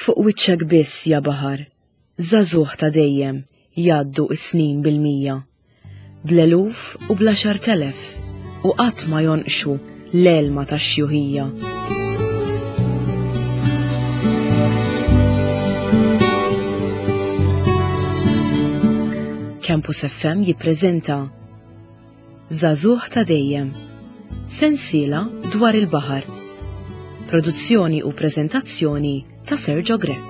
fuq wiċċek biss ja baħar, żagħżugħ ta' dejjem jgħaddu s-snin bil-mija. Bl-eluf u bl-10,000 u qatt ma jonqxu l-elma tax-xjuħija. Campus FM jippreżenta Żagħżugħ ta' dejjem, sensiela dwar il-baħar. Produzzjoni u preżentazzjoni ta' Sergio Grek.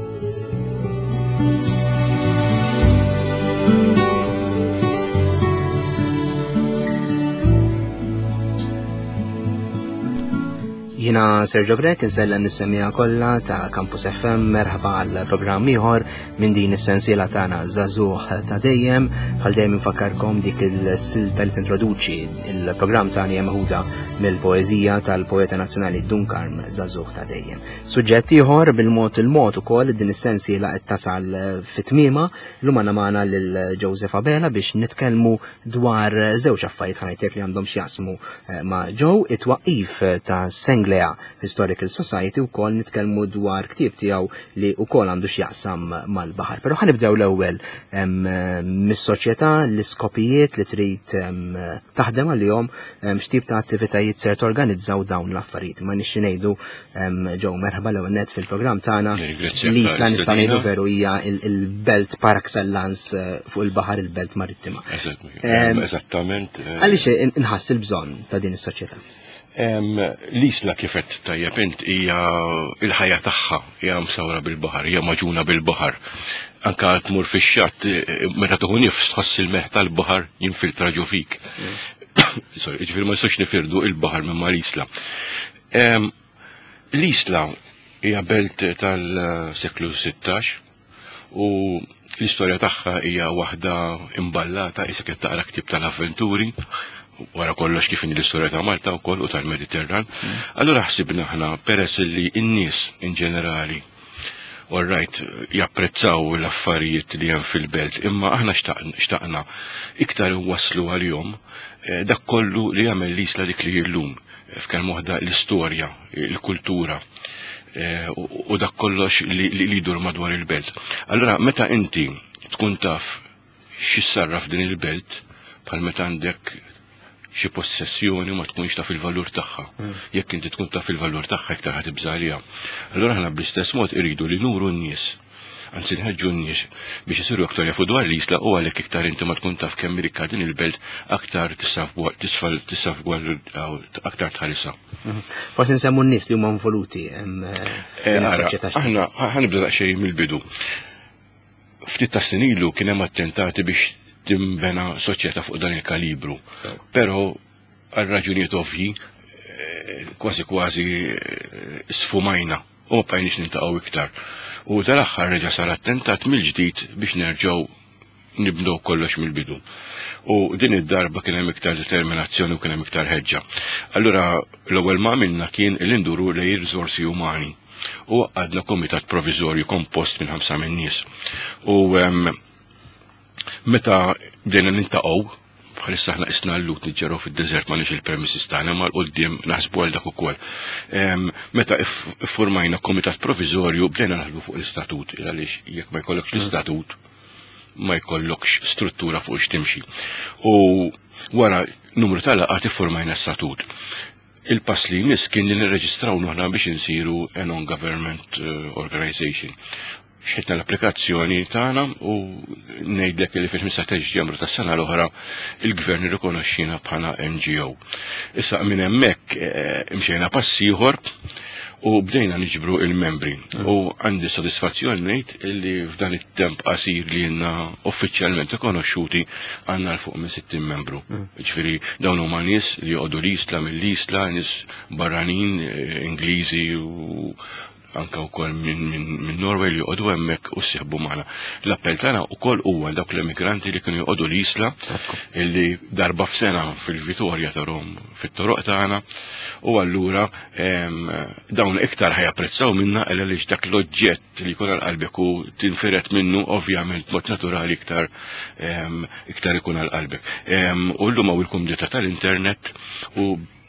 Jina Sergio Grek, insella nissemmija kollha ta' Campus FM, merħba għal programm ieħor minn din is-sensiela tagħna Żagħżugħ ta' dejjem, bħal dejjem infakkarkom dik il-silta li tintroduċi il-programm tagħni hemm maħuda mill-poeżija tal-poeta nazzjonali Dunkarm Żagħżugħ ta' dejjem. Suġġett ieħor bil-mod il-mod ukoll din is-sensiela qed tasal fit-tmiema, llum għandna magħna lil Joseph Abela biex nitkellmu dwar żewġ affarijiet ħanajtek li għandhom x'jaqsmu ma' Joe, it-twaqqif ta' Senglea Historical Society u kol nitkellmu dwar ktieb tiegħu li wkoll għandu x'jaqsam mal-baħar. Però ħanibdew l-ewwel mis-soċjetà l-iskopijiet li trid taħdem għalihom x'tip ta' attivitajiet ser torganizzaw dawn l-affarijiet. Ma nixxi ngħidu ġew merħba l net fil-programm tagħna li isla nistgħu ngħidu veru hija il-belt par excellence fuq il-baħar, il-belt marittima. Eżattament. Għaliex inħass il-bżonn ta' din is-soċjetà? L-isla kifet tajjeb int hija il-ħajja tagħha hija msawra bil-baħar, hija maġuna bil-baħar. Anka tmur fix-xatt meta tuħu nifs tħoss il-meħ tal-baħar jinfiltra ġo fik. Ġifieri ma jistax nifirdu il-baħar minn l-isla. L-isla hija belt tal-seklu 16 u l-istorja tagħha hija waħda imballata isa kif taqra ktieb tal-avventuri wara kollox kif l-istorja ta' Malta wkoll u tal-Mediterran. Allura ħsibna aħna peress li n-nies in ġenerali japprezzaw l-affarijiet li hemm fil-belt, imma aħna xtaqna iktar waslu għalihom dak kollu li jagħmel l-isla dik li llum f'kemm waħda l-istorja, il-kultura u dak kollox li jdur madwar il-belt. Allura meta inti tkun taf x'issarraf din il-belt bħal meta għandek xi possessjoni ma tkunx taf il-valur tagħha. Jekk inti tkun taf il-valur tagħha iktar ħad tibża għaliha. Allura aħna bl-istess mod iridu li nuru n-nies, anzi nħeġġu n-nies biex isiru aktar jafu dwar l-isla u għalhekk iktar inti ma tkun taf kemm rikka din il-belt aktar tissafgwar aktar tħarisa. Forsi nsemmu n-nies li huma involuti fis-soċjetà. Aħna ħanibda daqsxejn mill-bidu. Ftit ta' sinilu kien hemm attentati biex timbena soċjetà fuq dan il-kalibru. Però għal raġunijiet ovvji kważi sfumajna u ma bqajniex nintaqgħu iktar. U tal-aħħar reġa' sar attentat mill-ġdid biex nerġgħu nibdew kollox mill-bidu. U din id-darba kien hemm iktar determinazzjoni u kien hemm iktar ħeġġa. Allura l-ewwel ma għamilna kien li nduru lejn riżorsi umani. U għadna komitat provizorju kompost minn 5 min nies. U meta bdejna nintaqgħu, bħalissa aħna isna l-lut niġġergħu fid-deżert ma nix il-premises tagħna ma l-qudiem naħsbu għal dak ukoll. Meta iffurmajna komitat provizorju bdejna naħsbu fuq l-istatut, għaliex jekk ma jkollokx l-istatut ma jkollokx struttura fuq x'timxi. U wara numru tal-laqgħat iffurmajna statut. Il-pass li jmiss kien li nirreġistraw noħna biex insiru a non-government organization. Xħitna l-applikazzjoni tagħna u ngħidlek li fil-15 ġemru tas-sena l-oħra il-gvern irrikonoxxina bħala NGO. Issa minn hemmhekk imxejna pass ieħor u bdejna niġbru il-membri. U għandi sodisfazzjoni ngħid li f'dan it-temp qasir li jenna uffiċjalment ikonoxxuti għandna l fuq minn 60 membru. Ġifieri dawn huma nies li joqogħdu l-isla mill-isla, nies barranin, Ingliżi u anka wkoll minn Norway li joqogħdu hemmhekk u ssieħbu magħna. L-appell tagħna wkoll huwa dawk l-immigranti li kienu joqogħdu l-isla illi darba f'sena fil-Vitorja tarhom fit-toroq tagħna u allura dawn iktar ħajapprezzaw minna għaliex dak l-oġġett li jkun għal qalbek u tinfiret minnu ovvjament mod naturali iktar ikun għal qalbek. U llum hawn il-kumdita tal-internet u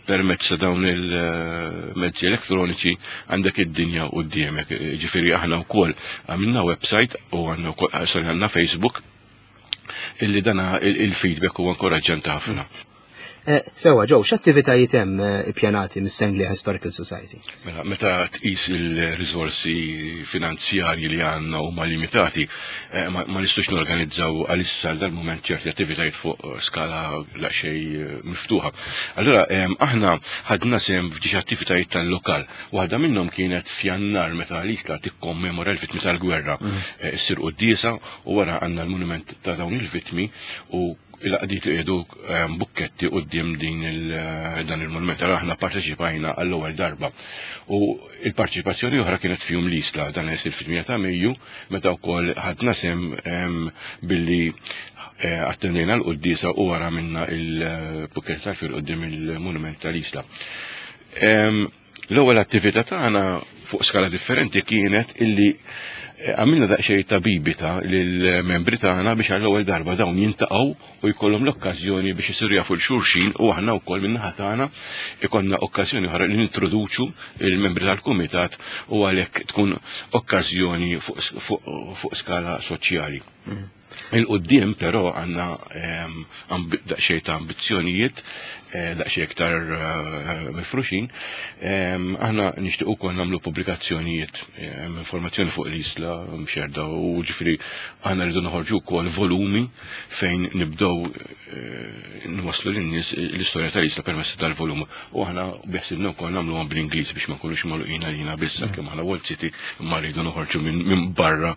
permezz ta' dawn il-mezzi elettroniċi għandek id-dinja quddiemek. Ġifieri aħna wkoll għamilna website u għandna Facebook illi dana il-feedback huwa inkoraġġjanti ħafna. Sewa, Joe, x'attivitajiet hemm ippjanati mis-Senglia Historical Society? Meta tqis il-riżorsi finanzjarji li għandna huma limitati, ma nistgħux norganizzaw għalissa dal-mument ċerti attivitajiet fuq skala laqxej miftuħa. Allura aħna ħadna sem f'ġiex attivitajiet tal-lokal. Waħda minnhom kienet f'Jannar meta l-isla tikkommemora l-vittmi tal-gwerra. Issir qudiesa u wara għandna l-monument ta' dawn il-vittmi u il-qdiet qiegħdu bukketti quddiem dan il-monument. Aħna parteċipajna għall-ewwel darba. U l-parteċipazzjoni oħra kienet fihom l-isla dan isir fit-8 ta' Mejju meta wkoll ħadna sem billi attendejna l-quddiesa u wara minna il-bukketti tal-fil quddiem il-monument tal-isla. L-ewwel attività tagħna fuq skala differenti kienet illi għamilna daqsxejn ta' bibita lill-membri tagħna biex għall-ewwel darba dawn jintaqgħu u jkollhom l-okkażjoni biex isiru jafu l-xulxin u aħna wkoll min-naħa tagħna ikollna okkażjoni oħra li nintroduċu il-membri tal-kumitat u għalhekk tkun okkażjoni fuq skala soċjali. Il-qudiem però għandna daqsxejn ta' ambizzjonijiet, daqsxejn iktar mifruxin. Aħna nixtieq ukoll nagħmlu pubblikazzjonijiet, informazzjoni fuq l-isla mxerda u ġifieri aħna rridu noħorġu wkoll volumi fejn nibdew nwasslu lin-nies l-istorja tal-isla permezz tal-volum. U aħna beħsibna wkoll nagħmluhom bl-Ingliż biex ma nkunux magħluqin għalina bilsa kemm aħna Wall City imma rridu noħorġu minn barra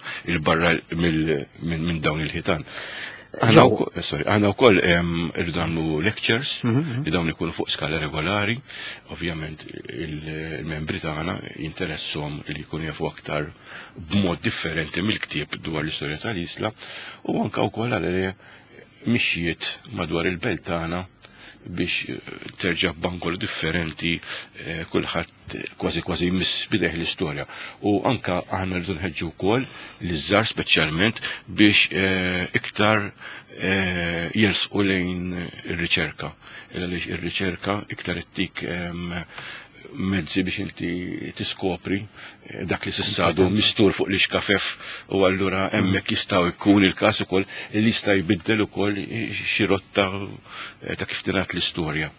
minn dawn il-ħitan. Għana wkoll irridu nagħmlu lectures li dawn ikunu fuq skala regolari. Ovvjament il-membri tagħna jinteresshom li jkunu jafu aktar b'mod differenti mill-ktieb dwar l-istorja tal-isla u anke wkoll għal mixjiet madwar il-belt tagħna biex terġa' bankol differenti kulħadd kważi jmiss bideħ l-istorja. U anka aħna rridu nħeġġu wkoll l-iżżar speċjalment biex iktar jersqu lejn ir-riċerka. Għaliex ir-riċerka iktar ittik mezzi biex inti tiskopri dak li sissadu mistur fuq l-iskafef u allura hemmhekk jistgħu jkun il-każ ukoll li jista' jbiddel ukoll xi rotta ta' kif tingħad l-istorja.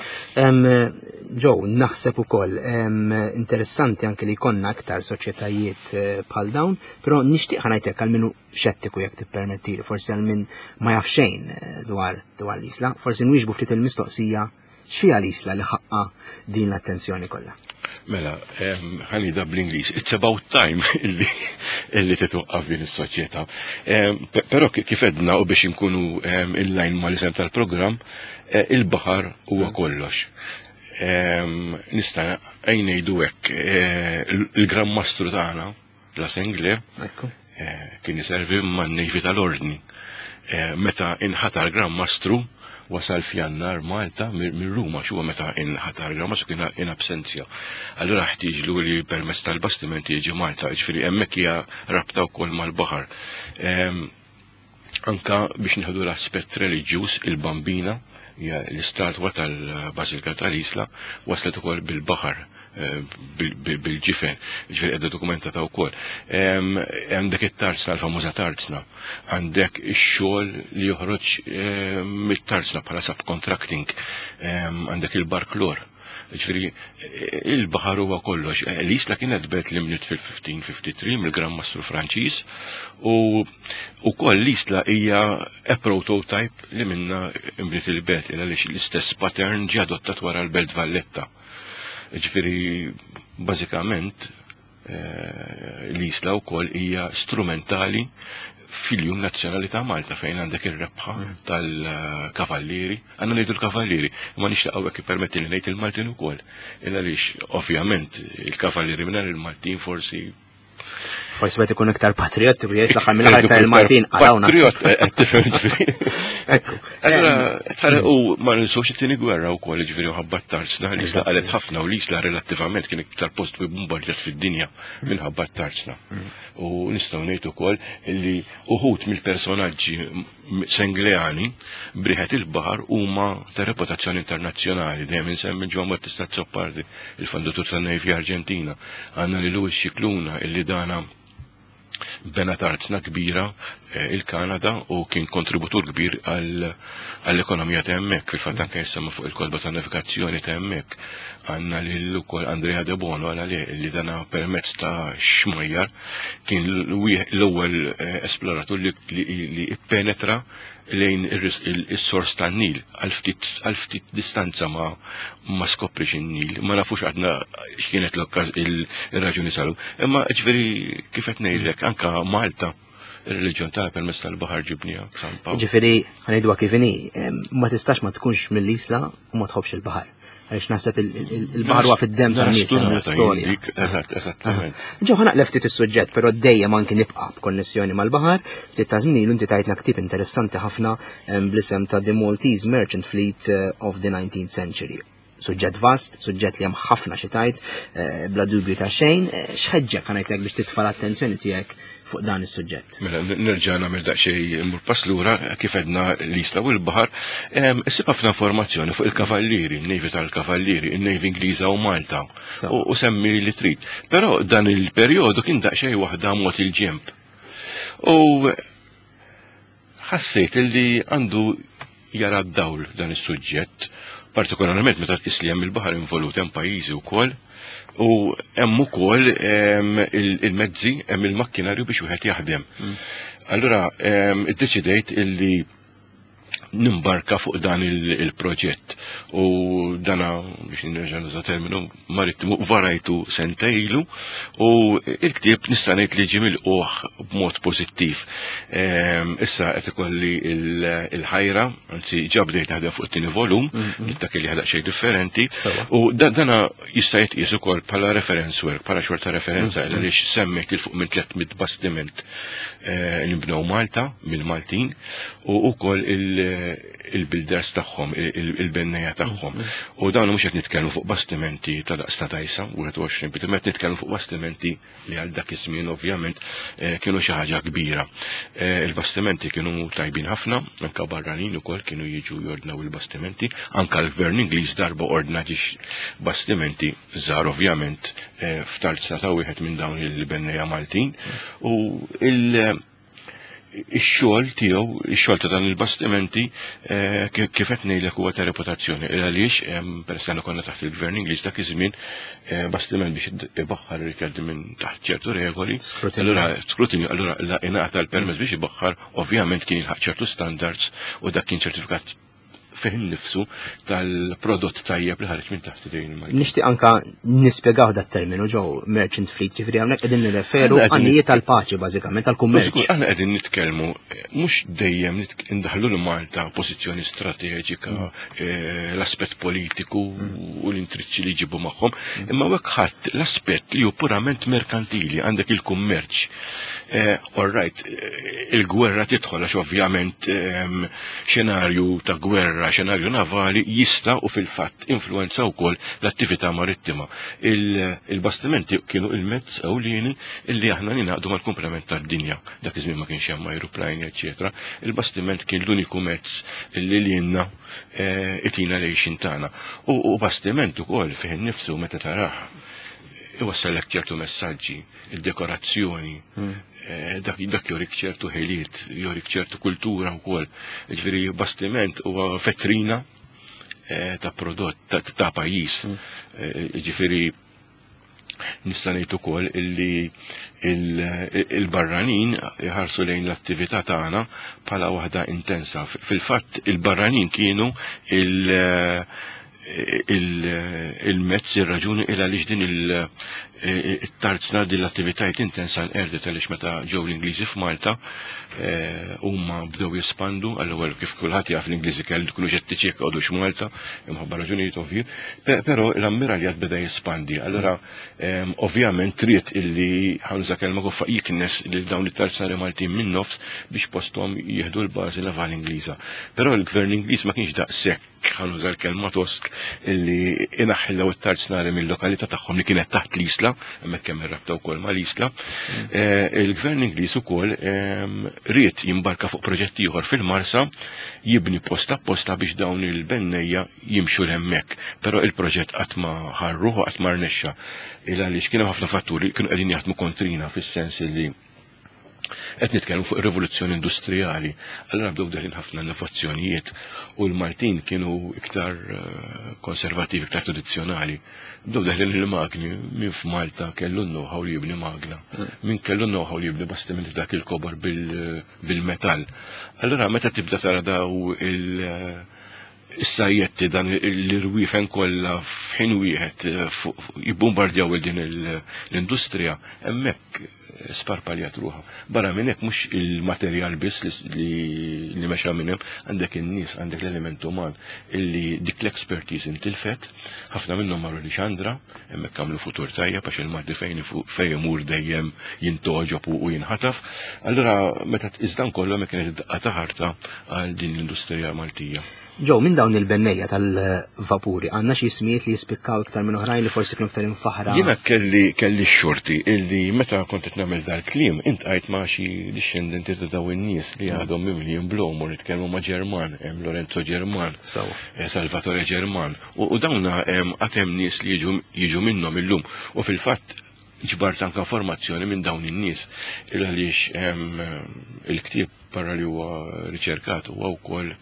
Joe, naħseb ukoll interessanti anke li jkollna aktar soċjetajiet bħal dawn, però nixtieq ngħidlek għal minnu xettiku jekk tippermettili, forsi għal min ma jaf xejn dwar l-isla, forsi nwieġbu ftit il-mistoqsija x'fiha l-isla li ħaqqa din l-attenzjoni kollha. Mela, ħanida bl-Ingliż, it's about time illi titwaqqaf din is-soċjetà. Però kif edna u biex inkunu il-lajn mal-isem tal-programm, il-baħar huwa kollox. Nista' ngħidu hekk, il-Gran Mastru tagħna, la Sengler, kien iservi man-Nejvi tal-Ordni. Meta inħatar Gran Mastru wasal f'Jannar Malta minn Ruma xuwa meta inħatar Gran Mastru kien in absenzja. Allura ħtieġlu li permezz tal-bastimenti jiġi Malta, ġifieri hemmhekk hija rabta wkoll mal-baħar. Anka biex nieħdu l-aspett reliġjuż il-Bambina hija l-istatwa tal-Bażilika tal-Isla waslet ukoll bil-baħar bil-ġifen, ġifieri qiegħda dokumentata wkoll. Għandek it-tarzna, l-famuża tarzna, għandek ix-xogħol li joħroġ mit-tarzna bħala subcontracting, għandek il-barklor. Ġifieri il-baħar huwa kollox. L-isla kienet bet li mniet fil-1553 mill-Gran Mastru Franċiż u wkoll l-isla hija a prototype li minna imbliet il-bet għaliex l-istess pattern ġie adottat wara l-Belt Valletta. Ġifieri bażikament l-isla wkoll hija strumentali fil-Jum Nazzjonali ta' Malta fejn għandek ir-rebħa tal-kavallieri. Għandna ngħidu l-kavallieri, ma nixtieq hawnhekk ippermetti li ngħid il-Maltin ukoll. Għaliex ovvjament il-kavallieri mingħajr il-Maltin forsi Forsi bħet ikun iktar patriot, jgħid l-aħħar mill-aħħar tal-Maltin għarawna. Patriot, Allora, u ma ninsux it-tieni gwerra wkoll ġifieri ħabba tarzna li qalet ħafna u l-isla relattivament kien iktar post bombardjat fid-dinja minħabba tarzna. U nistgħu ngħid ukoll li uħud mill-personaġġi Sengleani briħet il-baħar huma ta' reputazzjoni internazzjonali dejjem insemmi Juan Battista Zoppardi, il-fondatur tan-Navy Arġentina, għandna li Louis Cicluna illi dana bena tarzna kbira il-Kanada u kien kontributur kbir għall-ekonomija ta' hemmhekk, fil-fatt anke jisemma fuq il-kodba ta' navigazzjoni ta' hemmhekk. Għandna lil ukoll Andrea De Bono li dana permezz ta' xmajjar kien l-ewwel esploratur li penetra lejn is-sors tan-Nil għal ftit distanza ma skoprix in-Nil, ma nafux għadna kienet il-raġuni salu. Imma ġifieri kif qed ngħidlek anke Malta il-reġjon tagħha permezz tal-baħar ġibnija San Pawl. Ġifieri ħanejduha kif inhi, ma tistax ma tkunx mill-isla u ma tħobbx il-baħar. Għaliex naħseb il-baħar huwa fid-dem tan-nies l-istorja. Eżattament. Ġew ħanaqlef ftit is-suġġett, però dejjem anki nibqa' b'konnessjoni mal-baħar, ftit ta' żmien ilu inti tajtna ktieb interessanti ħafna bl-isem ta' The Maltese Merchant Fleet of the 19th Century. Suġġett vast, suġġett li hemm ħafna xi tajt, bla dubju ta' xejn, x'ħeġġek ħanajtlek biex titfa' l-attenzjoni tiegħek fuq dan is-suġġett. Mela nerġa' nagħmel daqsxejn immur pass lura kif għedna l-isla u l-baħar, issib ħafna informazzjoni fuq il-kavallieri, in-Navy tal-kavallieri, in-Navy Ingliża u Malta, u semmi li trid. Però dan il-perjodu kien daqsxejn waħda mod il-ġemp. U ħassejt li għandu jara d-dawl dan is-suġġett, partikolarment meta tqis li hemm il-baħar involut hemm pajjiżi wkoll u hemm ukoll il-mezzi hemm il-makkinarju biex wieħed jaħdem. Allura iddeċidejt illi nimbarka fuq dan il-proġett u dana biex nerġa' nuża terminu marittimu varajtu sentejlu u il-ktieb nista' ngħid li ġie milquh b'mod pożittiv. Issa qed ikolli il-ħajra, anzi ġa bdejt naħdem fuq it-tieni volum, dak li ħadaq xejn differenti, u dana jista' jitqies ukoll bħala reference work, bħala xorta referenza għaliex semmek il fuq minn 300 bastiment li nbnew Malta mill-Maltin u wkoll il-builders tagħhom, il-bennejja tagħhom. U dawn mhux qed nitkellmu fuq bastimenti ta' daqsta tajsa, 21 qed nitkellmu fuq bastimenti li għal dak iż-żmien ovvjament kienu xi ħaġa kbira. Il-bastimenti kienu tajbin ħafna, anke barranin ukoll kienu jiġu jordnaw il-bastimenti, anke l-Gvern Ingliż darba ordna ġiex bastimenti żgħar ovvjament f'tarza ta' wieħed minn dawn il-bennejja Maltin u ix-xogħol tiegħu, ix-xogħol ta' dan il-bastimenti kif qed ngħidlek huwa ta' reputazzjoni. Għaliex peress li konna taħt il-Gvern Ingliż dak iż-żmien bastiment biex ibaħħar irid minn taħt ċertu regoli. Allura skrutinju, allura ingħata l-permess biex ibaħħar ovvjament kien jilħaq ċertu standards u dak kien ċertifikat fih nifsu tal-prodott tajjeb li ħareġ minn taħt idejn il-Malta. Nixtieq anke nispjegaw dat terminu ġew Merchant Fleet, ġifieri hawnhekk qegħdin nirreferu għannijiet tal-paċi bażikament tal-kummerċ. Aħna qegħdin nitkellmu mhux dejjem indaħlu l-Malta pożizzjoni strateġika, l-aspett politiku u l-intriċċi li jġibu magħhom, imma hekk ħadd l-aspett li hu purament merkantili għandek il-kummerċ. All right, il-gwerra tidħol għax ovvjament xenarju ta' gwerra, xenarju navali jista' u fil-fatt influenza wkoll l-attività marittima. Il-bastimenti kienu il-mezz ewlieni illi aħna ninaqdu mal-komplement tad-dinja. Dak iż-żmien ma kienx hemm ajruplani, eċetera. Il-bastiment kien l-uniku mezz illi lilna itina lejxin tagħna. U bastiment ukoll fih innifsu meta tarah iwassallek ċertu messaġġi, il-dekorazzjoni, dak jorik ċertu ħiliet, jorik ċertu kultura wkoll. Ġifieri bastiment huwa vetrina ta' prodott ta' pajjiż. Ġifieri nista' ngħid ukoll illi il-barranin jħarsu lejn l-attività tagħna bħala waħda intensa. Fil-fatt il-barranin kienu il-mezz ir-raġuni ila għaliex din il-tarzna din l-attivitajiet intensa nqerdet għaliex meta ġew l-Ingliżi f'Malta huma bdew jispandu għall-ewwel kif kulħadd jaf l-Ingliżi kellu jkunu ġettiċi jqogħdu x'Malta imħabba raġunijiet ovvji, però l-ammiraljatt beda jispandi. Allura ovvjament trid illi ħanża kelma fuq jiknes lil dawn it-tarzna Maltin min nofs biex posthom jieħdu l-bażi naval Ingliża. Però l-Gvern Ingliż ma kienx daqshekk ħanuża l-kelma tosk illi inaħħilgħu it-tarznari mill-lokalità tagħhom li kienet taħt l-isla, hemmhekk hemm ir-rabta wkoll mal-isla. Il-Gvern Ingliż ukoll ried jimbarka fuq proġett ieħor fil-Marsa jibni posta biex dawn il-bennejja jimxu l-hemmhekk. Però il-proġett qatt ma ħarruh qatt ma rnexxa. Il għaliex kienu ħafna fatturi kienu qegħdin jaħdmu kontrina fis-sens li qed nitkellmu fuq ir-rivoluzzjoni industrijali. Allura bdew daħlin ħafna innovazzjonijiet u l-Maltin kienu iktar konservattivi, iktar tradizzjonali. Bdew daħlin il-magni min f'Malta kellu know-how li jibni magna. Min kellu know-how li jibni bastimenti dak il-kobar bil-metall. Allura meta tibda tara daw is-sajjetti dan l-irwiefen kollha f'ħin wieħed jibbombardjaw din l-industrija, hemmhekk sparpaljat ruħha. Barra minn hekk mhux il-materjal biss li mexa minn hemm, għandek in-nies, għandek l-element uman illi dik l-expertise intilfet, ħafna minnhom marru li Xandra, hemmhekk għamlu futur tajjeb għax il-Malti fejn imur dejjem jintoġob u jinħataf. Allura meta iżdan kollu hemmhekk kienet id-daqqa ta' ħarta għal din l-industrija Maltija. Ġew minn dawn il-bennejja tal-vapuri għandna xi ismijiet li jispikkaw iktar minn oħrajn li forsi kienu iktar infaħra. Jiena kelli x-xorti illi meta kont qed nagħmel dal-kliem intqajt ma' xi discendenti ta' daw in-nies li għadhom mimli jinblom u nitkellmu ma' Ġerman, hemm Lorenzo Ġerman, Salvatore Ġerman, u dawna qatt hemm nies li jiġu minnhom illum u fil-fatt ġbart anke informazzjoni minn dawn in-nies għaliex il-ktieb barra li huwa riċerkat huwa wkoll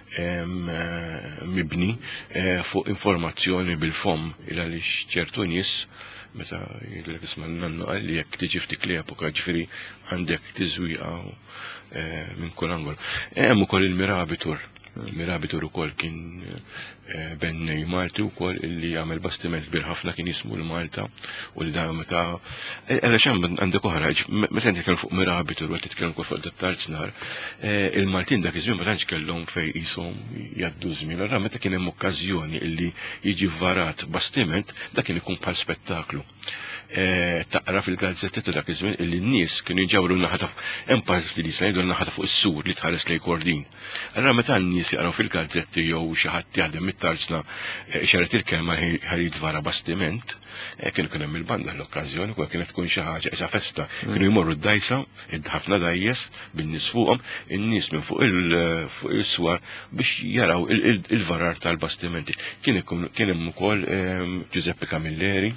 mibni fuq informazzjoni bil-fom għaliex ċertu nies meta jgħidlek isma' nannu qal li jekk tiġi ftik li epoka ġifieri għandek tiżwieqa minn kull angol. Hemm ukoll il-Mirabitur. Mirabitur ukoll kien bennej Malti wkoll illi jagħmel bastiment kbir ħafna kien jismu l-Malta u li dan meta għaliex hemm għandek oħra meta nitkellmu fuq Mirabitur u titkellmu wkoll fuq dat-Tarznar, il-Maltin dak iż-żmien ma tantx kellhom fejn qishom jgħaddu żmien. Allura meta kien hemm okkażjoni illi jiġi varat bastiment dak kien ikun bħal spettaklu. Taqra fil-gazzetti ta' dak iż-żmien illi n-nies kienu jġawru naħata hemm parti li jgħidu naħata fuq is-sur li tħares lejn Kordin. Allura meta n-nies jaqraw fil-gazzetti jew xi ħadd jaħdem mit-tarzna xaret il-kelma ħar jitvara bastiment, kienu kien hemm il-banda l-okkażjoni u kienet tkun xi ħaġa qiegħda festa. Kienu jmorru d-dajsa, ħafna dajjes bin-nies fuqhom, in-nies minn fuq il-swar biex jaraw il-varar tal-bastimenti. Kien hemm ukoll Giuseppe Camilleri,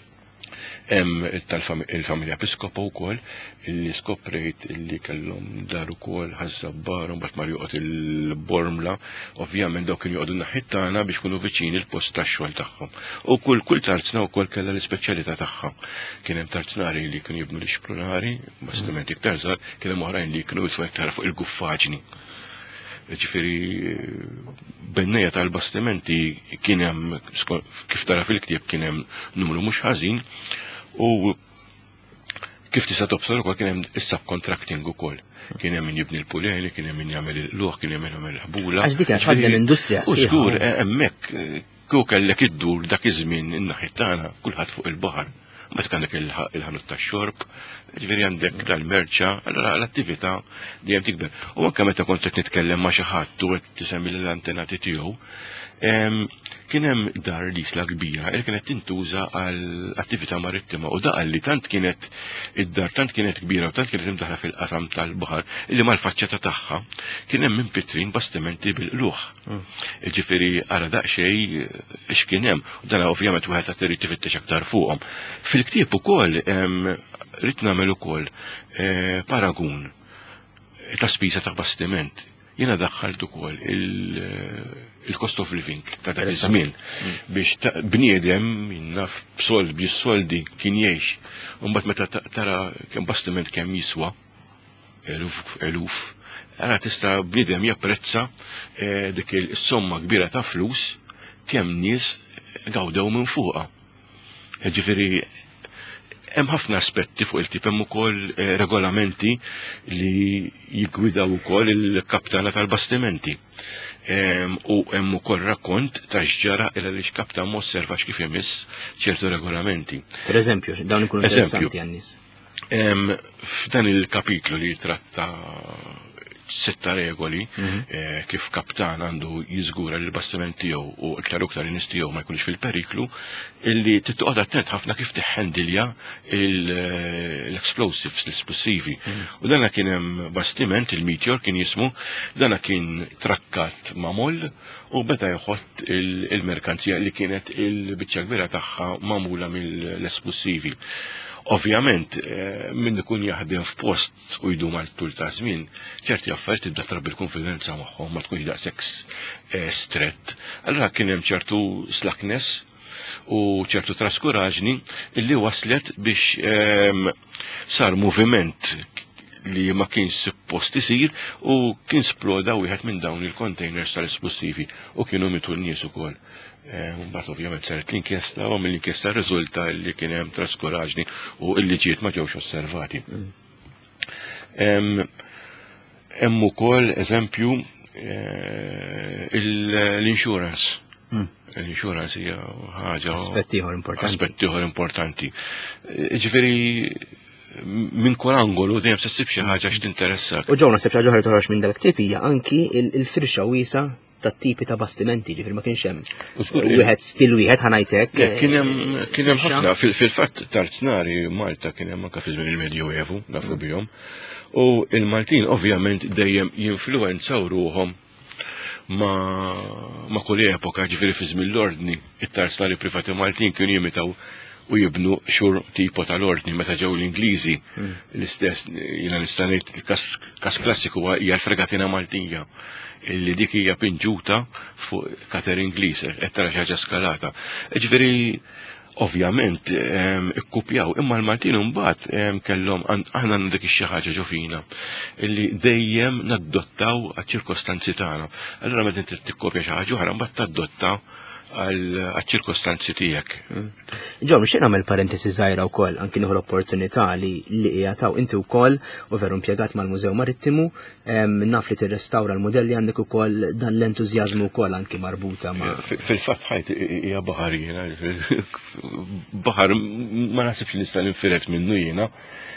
il-familja Episkopa wkoll illi skoprejt illi kellhom dar ukoll ħażabbar u mbagħad mar joqgħod il-Bormla, ovvjament dawk kienu joqogħdu naħit tagħna biex kunu viċini l-post tax-xogħol tagħhom. U kull tarzna wkoll kellha l-ispeċjalità tagħha. Kien hemm tarznari li kienu jibnu l-ixprunari, bastimenti iktar żgħar, kien hemm oħrajn li kienu jitfu iktar fuq il-guffaġni. Ġifieri bennejja tal-bastimenti kien hemm kif tara fil-ktieb kien hemm numru mhux ħażin. U kif tista' tobsor ukoll kien hemm is-subcontracting ukoll. Kien hemm min jibni l-puleli, kien hemm min jagħmel il-luħ, kien hemm min jagħmel il-ħbula. Għax dik ħadda l-industrija. U żgur hemmhekk kieku kellek iddur dak iż-żmien in-naħi tagħna kulħadd fuq il-baħar. Mbagħad għandek il-ħanut tax-xorb, ġifieri għandek tal-merċa, allura l-attività dejjem tikber. U anke meta kont qed nitkellem ma' xi ħadd u qed tisemmi l-antenati tiegħu, kien hemm dar l-isla kbira li kienet tintuża għal attività marittima u daqal li tant kienet id-dar tant kienet kbira u tant kienet imdaħla fil-qasam tal-baħar illi mal-faċċata tagħha kien hemm impitrin bastimenti bil-qluħ. Ġifieri ara daqsxejn x'kien hemm u dan ovvjament wieħed qed irid tifittex aktar fuqhom. Fil-ktieb ukoll rid nagħmel ukoll paragun ta' spiża ta' bastiment. Jiena daħħalt ukoll il-cost of living ta' dak iż-żmien biex bniedem jinnaf b'soldi kien jgħix. U mbagħad meta tara kemm bastiment kemm jiswa eluf, ara tista' bniedem japprezza dik is-somma kbira ta' flus kemm nies gawdew minn fuqha. Ġifieri hemm ħafna aspetti fuq il-tip, hemm ukoll regolamenti li jiggwidaw ukoll il-kaptana tal-bastimenti. U hemm ukoll rakkont ta' x'ġara il għaliex kaptan ma osservax kif jemiss ċertu regolamenti. Per eżempju, dawn ikunu interessanti għan-nies. F'dan il-kapitlu li tratta 6 regoli kif kaptan għandu jiżgura li l-bastiment tiegħu u iktar in-nies tiegħu ma jkunx fil-periklu, illi titqgħod attent ħafna kif tiħħendilja l-explosives, l-esplosivi. U dana kien hemm bastiment, il-Meteor kien jismu, dana kien trakkat mamol u beda jħott il-merkanzija li kienet il-biċċa kbira tagħha magħmula mill-esplosivi. Ovvjament, min ikun jaħdem f'post u jdum għal tul ta' żmien, ċerti affarijiet tibda trabbi l-konfidenza magħhom ma tkunx daqshekk strett. Allura kien hemm ċertu slackness u ċertu traskuraġni illi waslet biex sar moviment li ma kienx suppost isir u kien sploda wieħed minn dawn il-containers tal-esplosivi u kienu mitu n-nies ukoll. Mbagħad ovvjament saret l-inkjesta u mill-inkjesta riżulta li kien hemm traskuraġni u l-liġijiet ma ġewx osservati. Hemm ukoll eżempju l-insurance. L-insurance hija ħaġa aspett ieħor importanti. Ġifieri minn kull angolu dejjem se ssib xi ħaġa x'tinteressak. U ġew naħseb xi ħaġa oħra toħroġ minn dak-tip hija anki il-firxa wiesa tat-tipi ta' bastimenti, ġifieri ma kienx hemm. Wieħed stil wieħed ħanajtek. Kien hemm ħafna fil-fatt tarznari Malta kien hemm anke fil-żmien il-Medjuevu nafu bihom. U il-Maltin ovvjament dejjem jinfluwenzaw ruhom ma' kull epoka, ġifieri fi żmien l-ordni, it-tarznari privati Maltin kienu jimitaw u jibnu xur tipo tal-ordni meta ġew l-Ingliżi. L-istess jiena nista' ngħid il-każ klassiku hija l-fregatina Maltija illi dik hija pinġuta fuq kater Ingliż qed tara xi ħaġa skalata. Ġifieri ovvjament ikkupjaw, imma l-Maltin imbagħad kellhom aħna dik xi ħaġa ġofina illi dejjem naddottaw għaċ-ċirkostanzi tagħna. Allura meta inti tikkopja xi ħaġa oħra mbagħad tadotta għal-ċirkostanzi tiegħek. Ġew nixtieq nagħmel parentesi żgħira wkoll anki nieħu l-opportunità li qiegħataw inti wkoll u veru impjegat mal-Mużew Marittimu, naf li tirrestawra l-modelli għandek ukoll dan l-entużjażmu wkoll anki marbuta ma' fil-fatt ħajt hija baħar jiena. Baħar ma naħsibx li nista' ninfiret minnu jiena.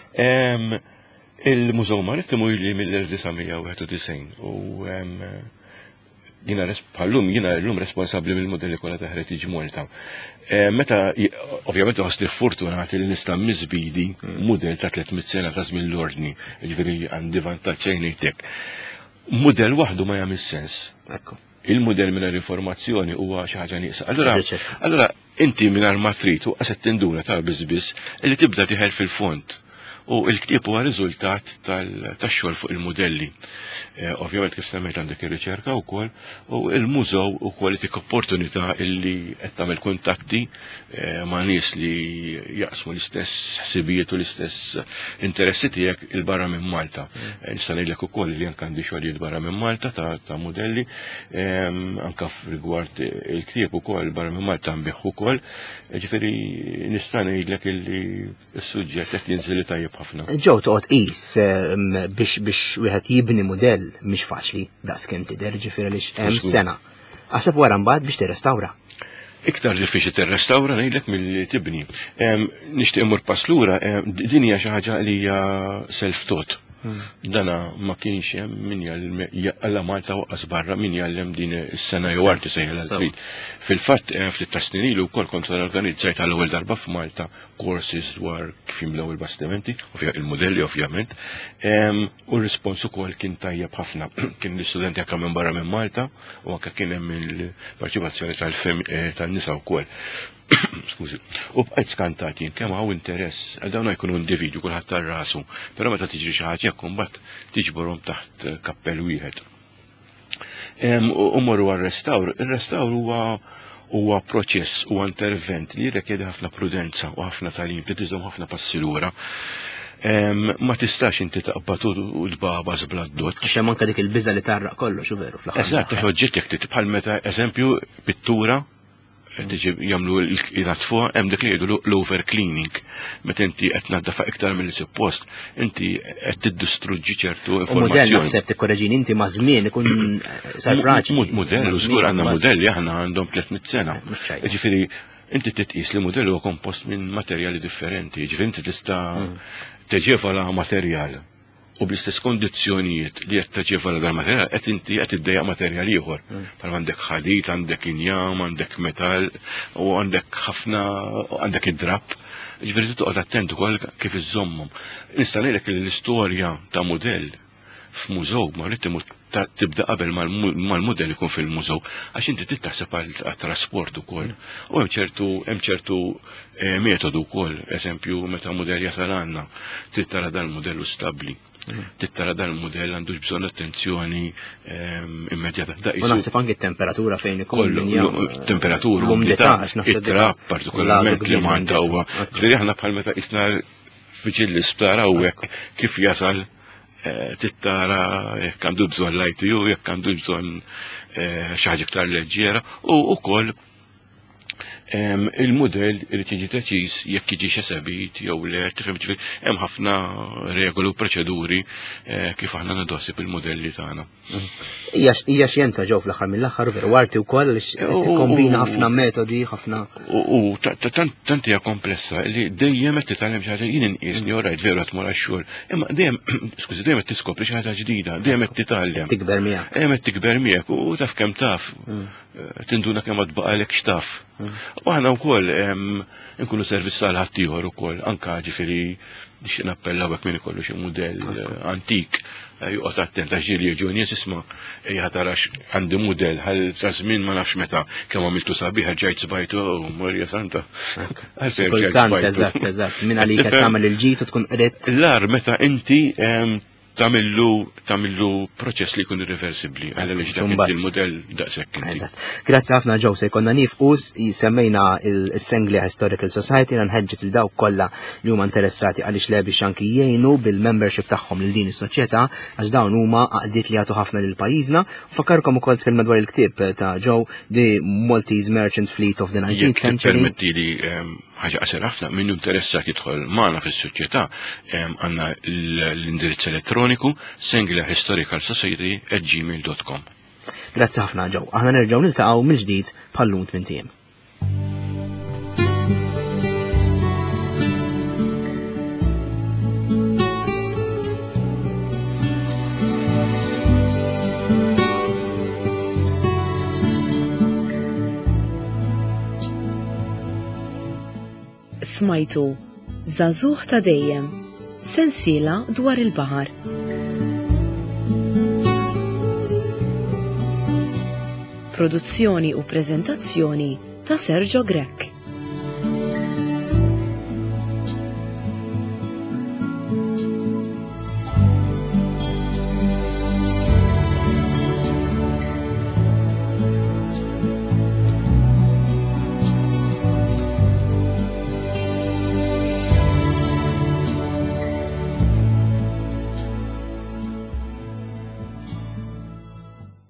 Il-Mużew Marittimu ili mill-1991 u jina l-lum responsabli mill-modelli kollha ta' Heritage Malta. Meta, ovvjament ħossni fortunati li nista' miżbidi mudell ta' 300 sena ta' żmien l-ordni, ġifieri għandi vantaġġ ngħidlek. Mudell waħdu ma jagħmel sens. Il-mudell mingħajr informazzjoni huwa xi ħaġa nieqsa. Allura inti mingħajr ma trid qased tinduna ta' biss li tibda tieħel fil-fond. U l-ktieb huwa riżultat tax-xogħol fuq il-modelli. Ovvjament kif semmejt għandek ir-riċerka wkoll u l-mużew ukoll tik opportunità illi qed tagħmel kuntatti ma' nies li jaqsmu l-istess ħsibijiet u l-istess interessi tiegħek il-barra minn Malta. Nista' ngħidlek ukoll li anke għandi xogħlijiet barra minn Malta ta' modelli anke rigward il-ktieb ukoll barra minn Malta nbieħ ukoll. Ġifieri nista' ngħidlek illi s-suġġett qed jinżel tajjeb ħafna. Ġew toqgħod qis biex wieħed jibni mudell mhix faċli daqskemm tidher ġifieri għaliex hemm sena. Aħseb wara mbagħad biex tirrestawra. Iktar diffiċli tirrestawra ngħidlek milli tibni. Nixtieq immur pass lura, din hija xi ħaġa li hija self-taught. Dana ma kienx hemm min jalla Malta waqqas barra min jallem din is-sena jew arti sejħel trid. Fil-fatt ftit ta' snin ilu wkoll kont organizzajt għall-ewwel darba f'Malta courses dwar kif jimlew il-bastimenti, il-modelli ovvjament, u r-rispons ukoll kien tajjeb ħafna. Kien l-istudenti anke minn barra minn Malta u anke kien hemm il-parċipazzjoni tan-nisa wkoll. Skużi. U bqajt skantat jien kemm hawn interess għal dawn jkunu individwu kulħadd tar-rasu, però meta tiġri xi ħaġa jekk imbagħad tiġborhom taħt kappell wieħed. U morru għar-restawr. Ir-restawr huwa proċess, huwa intervent li jirrikjedi ħafna prudenza u ħafna talim, tiżhom ħafna passi lura. Ma tistax inti taqbad u tbabas bla-d-dott. Għax hemm anke dik il-biża li tarraq kollox u veru fl-aħħar. Eżatt, għax oġġett jekk bħal meta eżempju pittura tiġi jagħmlu l-qiegħed fuq hemm dik li jgħidu l-over cleaning. Meta inti qed tnaddafa iktar milli suppost, inti qed tiddistruġġi ċertu Modell informazzjoni. naħseb tikkorreġini inti ma' żmien ikun sarraġ. Modell, u żgur għandna modelli aħna għandhom 300 sena. Ġifieri inti titqis li modell huwa kompost minn materjali differenti, ġifieri inti tista' teġevala materjal u bl-istess kondizzjonijiet li qed teġevala dal-materjal qed inti qed iddejjaq materjal ieħor. Bħal għandek ħadid, għandek injam, għandek metall u għandek id-drapp. Ġifieri toqgħod attent ukoll kif iżommhom. Nista' ngħidlek li l-istorja ta' mudell f'mużew ma rrid tibda qabel mal-mudell ikun fil-mużew għax inti tittaħseb għat-trasport ukoll. U hemm ċertu metodu wkoll, eżempju meta mudell jasal għandna, trid tara dal-mudellu stabbli. Tittara dal-mudell għandu bżonn attenzjoni immedjata. U naħseb anke t-temperatura fejn ikun temperatura, umidità, it-trapp partikolarment li manta huwa. Ġifieri aħna bħal meta qisna fiċil l-isptar hawnhekk kif jasal tittara jekk għandu bżonn l-ITU, jekk għandu bżonn xi ħaġa iktar leġġiera u wkoll il-modell irid jiġi deċiż jekk jiġi xesabit jew le, tifhem ġifieri hemm ħafna regoli u proċeduri kif aħna nadossib il-modelli tagħna. Hija xjenza ġew fl-aħħar mill-aħħar veru arti wkoll li tikkombina ħafna metodi, ħafna. U tant hija komplessa li dejjem qed titgħallem xi ħaġa jien inqiesni orajt veru qed mor għax-xogħol. Imma dejjem dejjem qed tiskopri xi ħaġa ġdida, dejjem qed titgħallem. Tikber miegħek. Dejjem qed tikber miegħek u taf kemm taf. Tinduna kemm qed baqalek x'taf. U aħna wkoll nkunu servizz għal ħaddieħor ukoll, anke ġifieri nixtieq nappellaw hekk min ikollu xi mudell antik joqgħod attent għax ġieli jiġu nies isma' ejja tarax għandi mudell ħal ta' żmien ma nafx meta kemm għamiltu sabiħ ġejt sbajtu Marja Santa. Eżatt, minn għalik qed tagħmel il-ġid u tkun qrid. L-ar meta inti tamillu proċess li jkun irreversibbli għal li dak il-modell daqshekk. Grazzi ħafna ġew se jkollna nifqus semmejna il-Senglia Historical Society nħeġġet il dawk kollha li huma interessati għaliex biex anki jgħinu bil-membership tagħhom lil din is-soċjetà għax dawn huma għaqdiet li jagħtu ħafna lil pajjiżna. Fakkarkom ukoll tkellma dwar il-ktieb ta' ġew The Maltese Merchant Fleet of the 19th Century. Permettili ħaġa qasir ħafna min interessat jidħol magħna fis-soċjetà għandna l-indirizz elettroniku Senglia Historical Society @gmail.com. Grazzi ħafna ġew. Aħna nerġgħu niltaqgħu mill-ġdid bħall-lum 8 ijiem. Smajtu Żagħżugħ ta' dejjem, sensiela dwar il-baħar. Produzzjoni u preżentazzjoni ta' Sergio Grech.